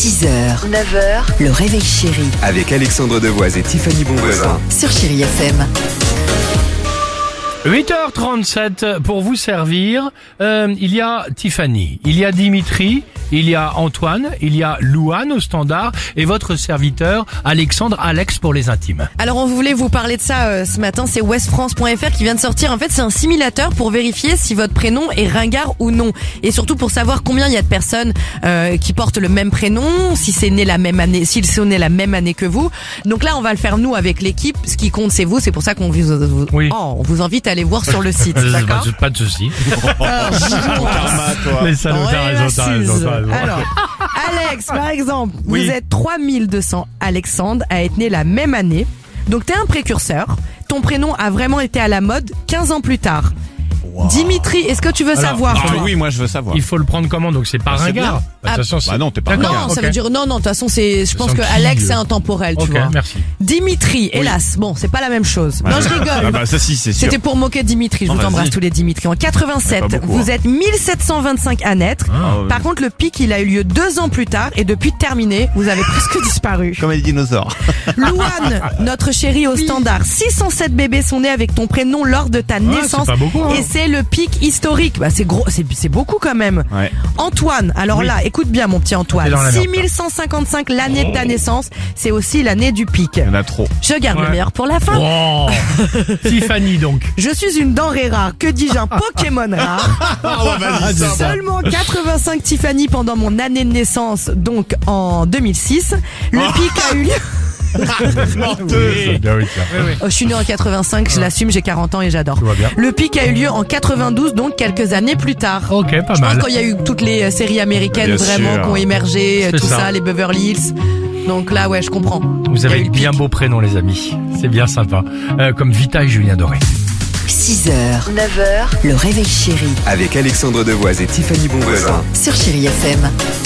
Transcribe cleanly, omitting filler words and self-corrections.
6h, 9h, le réveil chéri Avec Alexandre Devoise et Tiffany Bonvoisin. sur Chéri FM. 8h37 pour vous servir. Il y a Tiffany, il y a Dimitri, il y a Antoine, il y a Louane au standard et votre serviteur Alexandre, Alex pour les intimes. Alors on voulait vous parler de ça ce matin, c'est westfrance.fr qui vient de sortir. En fait c'est un simulateur pour vérifier si votre prénom est ringard ou non. Et surtout pour savoir combien il y a de personnes qui portent le même prénom, si c'est né la même année, s'ils sont nés la même année que vous. Donc là on va le faire nous avec l'équipe, ce qui compte c'est vous, c'est pour ça qu'on on vous invite à aller voir sur le site, d'accord? Pas de souci. Alors, Les salauds, t'as raison. alors, Alex, par exemple, vous êtes 3200 Alexandre à être né la même année. Donc t'es un précurseur. Ton prénom a vraiment été à la mode 15 ans plus tard. Wow. Dimitri, est-ce que tu veux savoir? Oui, moi je veux savoir. Il faut le prendre comment? Donc c'est pas ringard. De toute façon, non, t'es pas d'accord. ringard. Non, ça veut dire non, de toute façon je pense Son que qui, Alex c'est intemporel, tu vois. Merci. Dimitri, hélas, bon, c'est pas la même chose. Ouais. Non, je rigole. Ah bah ça si, c'est sûr. C'était pour moquer Dimitri, je vous embrasse tous les Dimitri. En 87, Pas beaucoup, vous êtes 1725 à naître. Par contre, le pic, il a eu lieu 2 ans plus tard et depuis terminé, vous avez presque disparu. Comme les dinosaures. Louane, notre chérie au standard, 607 bébés sont nés avec ton prénom lors de ta naissance. c'est pas beaucoup, hein. Et c'est le pic historique. Bah, c'est gros, c'est beaucoup quand même. Ouais. Antoine, alors là, écoute bien mon petit Antoine. T'es dans la merde. 6155 l'année de ta naissance, c'est aussi l'année du pic. Il y en a trop. Je garde le meilleur pour la fin. Oh. Tiffany donc. Je suis une denrée rare, que dis-je, un Pokémon rare. Seulement 85 Tiffany pendant mon année de naissance, donc en 2006. Le pic a eu lieu... Oh, je suis née en 85, je l'assume, j'ai 40 ans et j'adore. Tout va bien. Le pic a eu lieu en 92, donc quelques années plus tard. Ok, pas Je pense mal. qu'il y a eu toutes les séries américaines Bien vraiment sûr. qui ont émergé, C'est tout ça. ça, les Beverly Hills. Donc là, ouais, je comprends. Vous Il y a avez eu de le bien pic. beaux prénoms les amis. C'est bien sympa. Comme Vita et Julien Doré. 6h, 9h, le réveil chéri Avec Alexandre Devoise et Tiffany Bonvoisin. sur Chéri FM.